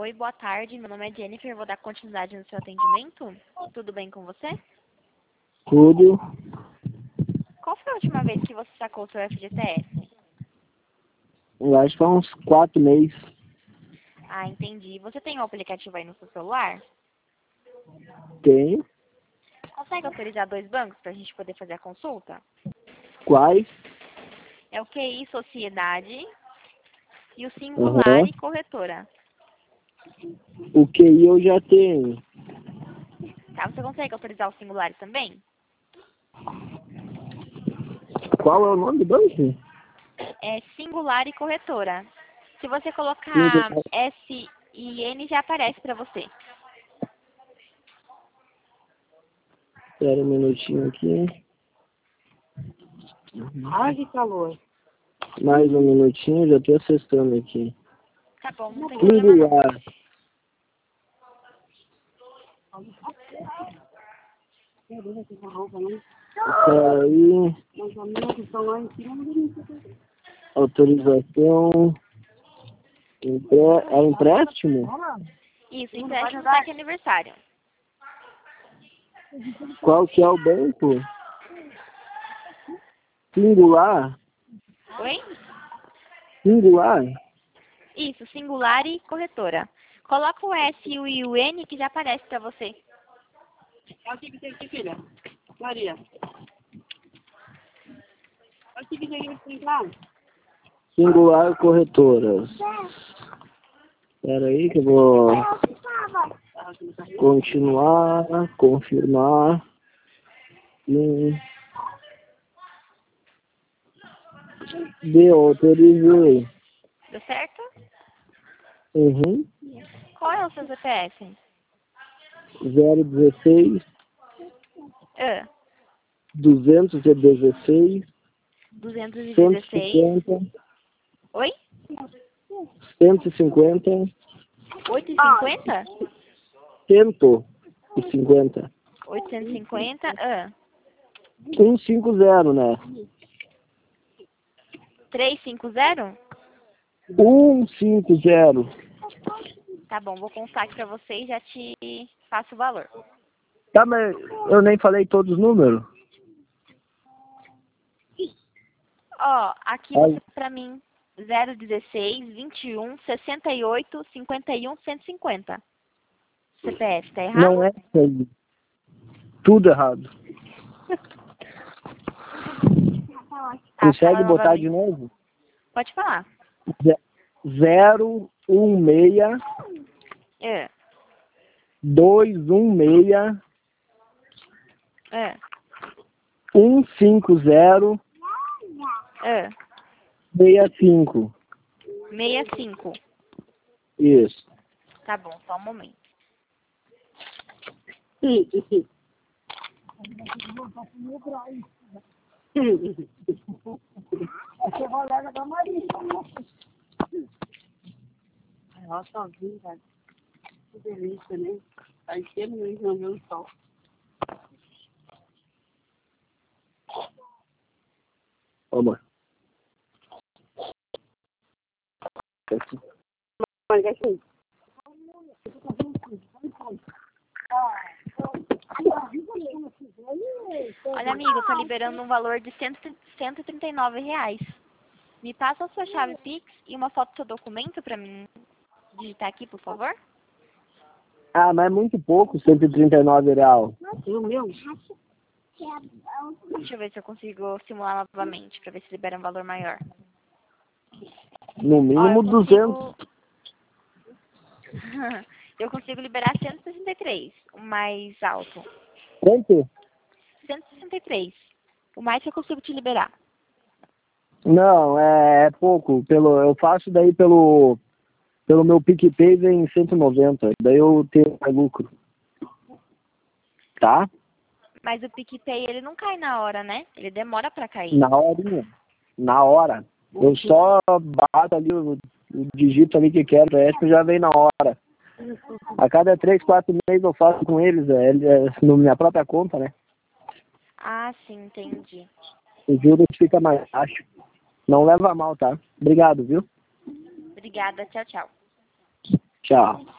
Oi, boa tarde. Meu nome é Jennifer. Vou dar continuidade no seu atendimento. Tudo bem com você? Tudo. Qual foi a última vez que você sacou o seu FGTS? Eu acho que faz uns 4 meses. Ah, entendi. Você tem o aplicativo aí no seu celular? Tem. Consegue autorizar 2 bancos para a gente poder fazer a consulta? Quais? É o QI Sociedade e o Singular Aham. e Corretora. O QI eu já tenho. Tá, você consegue autorizar o Singular também? Qual é o nome do banco? É Singular e Corretora. Se você Singular. colocar SIN, já aparece para você. Espera um minutinho aqui. Ai, que calor. Mais um minutinho, já estou acessando aqui. Tá bom, não tem problema não. Singular. Aí. Autorização. É empréstimo? Isso, empréstimo saque aniversário. Qual que é o banco? Singular? Oi? Singular? Isso, Singular e Corretora. Coloca o S e o N que já aparece para você. Olha o que tem aqui, filha. Maria. Olha o que tem aqui, lá. Singular Corretoras. Espera aí que eu vou continuar, confirmar. Deu, autorizei. Deu certo? Uhum. Qual é o seu CPF? 016 Ah, 216 216. 150 Oi? 150 850? 150 850? Ah, 150, né? 350? 150. Tá bom, vou contar aqui pra você e já te passo o valor. Tá, mas eu nem falei todos os números. Ó, aqui Ai, você pra mim 016 21 68 51 150. CPF, tá errado? não é isso aí. Tudo errado. Tá, fala Consegue botar de novamente. novo? Pode falar. 016 É, 216 é, 150 é. 65. 65. Isso. Tá bom, só um momento. Você vai olhar da Maria. Ela sozinha, cara. Que delícia, né? Tá enchendo mesmo, não viu o sol. Ô, amor. Olha aqui. Olha, amigo, tá liberando um valor de R$ 139. Me passa a sua chave Pix e uma foto do seu documento pra mim digitar aqui, por favor. Ah, mas é muito pouco, R$ 139. O meu? Deixa eu ver se eu consigo simular novamente pra ver se libera um valor maior. No Ó, mínimo eu 200. consigo... eu consigo liberar 163, o mais alto. Quanto? 163. O mais que eu consigo te liberar. Não, é pouco. Eu faço daí pelo meu PicPay vem 190. Daí eu tenho mais lucro. Tá? Mas o PicPay, ele não cai na hora, né? Ele demora pra cair. Na horinha. Na hora. Eu só bato ali, eu digito ali que quero, e já vem na hora. A cada 3, 4 meses eu faço com eles, na minha própria conta, né? Ah, sim, entendi. O juros fica mais baixo. Não leva a mal, tá? Obrigado, viu? Obrigada, tchau, tchau. Tchau.